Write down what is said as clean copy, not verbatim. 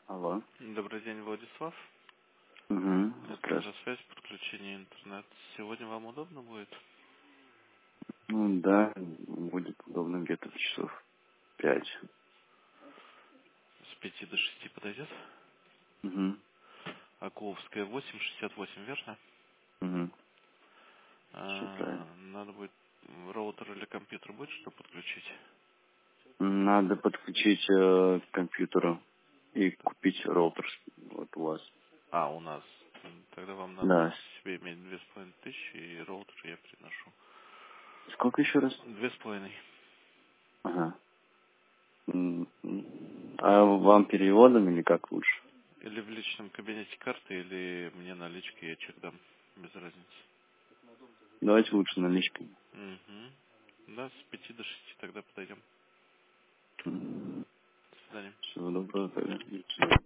Алло. Добрый день, Владислав. Угу. Это Здравствуйте. же связь, подключение интернет. Сегодня вам удобно будет? Ну да, будет удобно где-то в часов 5. С 5 до 6 подойдет? Угу. Акуловская 868, верно? Угу. Все правильно. Надо будет роутер или компьютер будет, что подключить? Надо подключить к компьютеру и купить роутер вот у вас. У нас. Тогда вам надо будет Да. себе иметь 2500 и роутер я приношу. Сколько еще раз? 2500. Ага. А вам переводом или как лучше? Или в личном кабинете карты, или мне наличкой я чек дам. Без разницы. Давайте лучше наличкой. Угу. Да, с 5 до 6 тогда подойдем. До свидания. Всего доброго тогда.